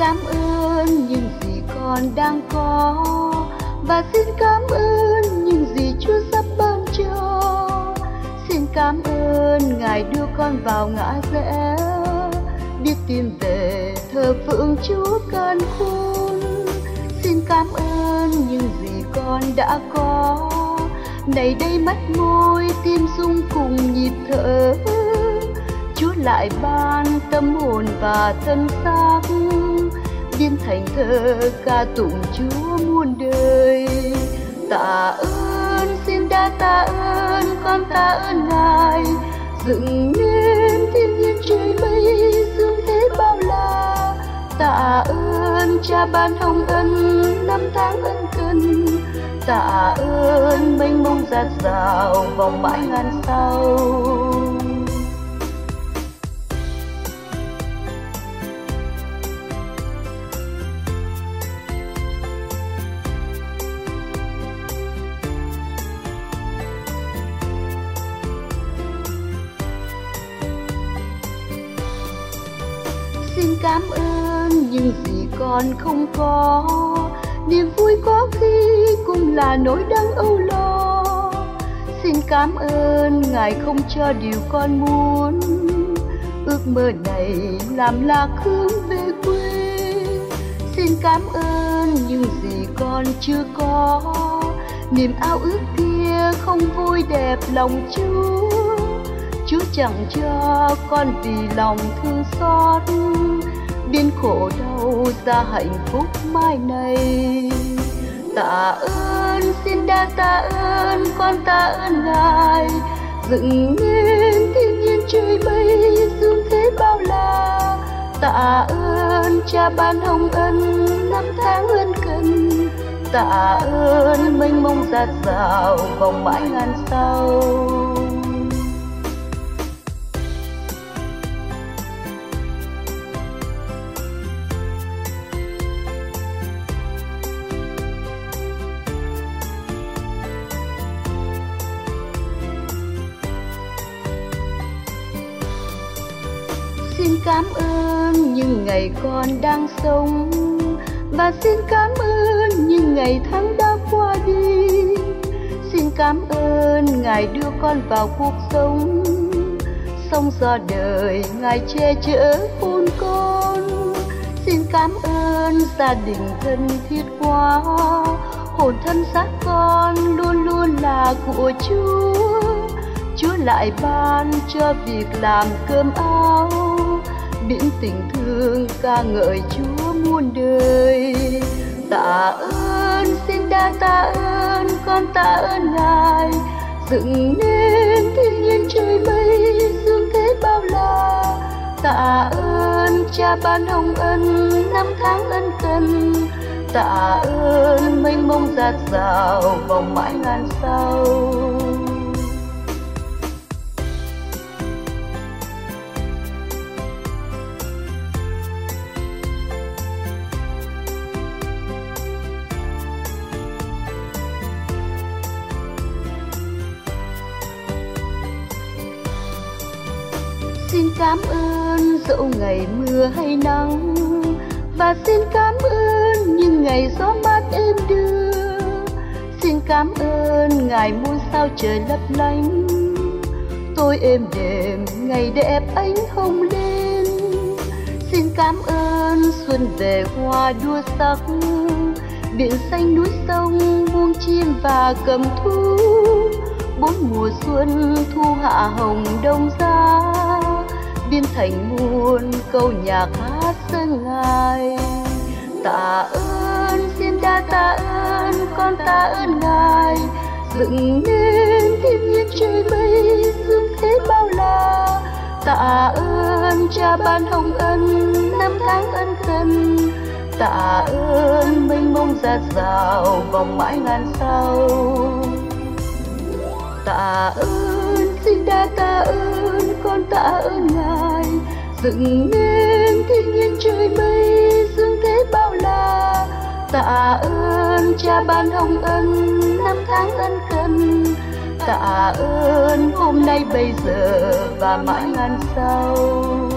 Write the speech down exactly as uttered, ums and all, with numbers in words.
cảm ơn những gì con đang có, và xin cảm ơn những gì Chúa sắp ban cho. Xin cảm ơn Ngài đưa con vào ngã rẽ, biết tìm về thờ phượng Chúa can khôn. Xin cảm ơn những gì con đã có, này đây mắt môi tim rung cùng nhịp thở. Chúa lại ban tâm hồn và thân xác, biến thành thơ ca tụng Chúa muôn đời. Tạ ơn, xin đã tạ ơn, con tạ ơn Ngài, dựng nên thiên nhiên trời mây dương thế bao la. Tạ ơn Cha ban hồng ân, năm tháng ân cần. Tạ ơn mênh mông dạt dào vòng mãi ngàn sao. Xin cảm ơn những gì con không có, niềm vui có khi cũng là nỗi đau âu lo. Xin cảm ơn Ngài không cho điều con muốn, ước mơ này làm lạc hướng về quê. Xin cảm ơn những gì con chưa có, niềm ao ước kia không vui đẹp lòng Chúa. Chúa chẳng cho con vì lòng thương xót, biến khổ đau ra hạnh phúc mai này. Tạ ơn, xin đã tạ ơn, con tạ ơn Ngài, dựng nên thiên nhiên trời mây dương thế bao la. Tạ ơn Cha ban hồng ân, năm tháng ân cần. Tạ ơn mênh mông dạt dào vòng mãi ngàn sao. Xin cảm ơn những ngày con đang sống, và xin cảm ơn những ngày tháng đã qua đi. Xin cảm ơn Ngài đưa con vào cuộc sống, sóng gió đời Ngài che chở hồn con. Xin cảm ơn gia đình thân thiết quá, hồn thân xác con luôn luôn là của Chúa. Chúa lại ban cho việc làm cơm áo, biển tình thương ca ngợi Chúa muôn đời. Tạ ơn, xin đã tạ ơn, con tạ ơn Ngài, dựng nên thiên nhiên trời mây dương thế bao la. Tạ ơn Cha ban hồng ân, năm tháng ân cần. Tạ ơn mênh mông dạt dào vòng mãi ngàn sao. Xin cảm ơn dẫu ngày mưa hay nắng, và xin cảm ơn những ngày gió mát êm đưa. Xin cảm ơn Ngài muôn sao trời lấp lánh, tôi êm đềm ngày đẹp ánh hồng lên. Xin cảm ơn xuân về hoa đua sắc, biển xanh núi sông buông chim và cầm thú. Bốn mùa xuân thu hạ hồng đông giá, biến thành muôn câu nhạc hát dâng Ngài. Tạ ơn, xin đã tạ ơn, con tạ ơn Ngài, dựng nên thiên nhiên trời mây dương thế bao la. Tạ ơn Cha ban hồng ân, năm tháng ân cần. Tạ ơn mênh mông dạt dào vòng mãi ngàn sao. Tạ ơn, xin đã tạ ơn, con tạ ơn Ngài, dựng nên thiên nhiên trời mây dương thế bao la. Tạ ơn Cha ban hồng ân, năm tháng ân cần. Tạ ơn hôm nay bây giờ và mãi ngàn sau.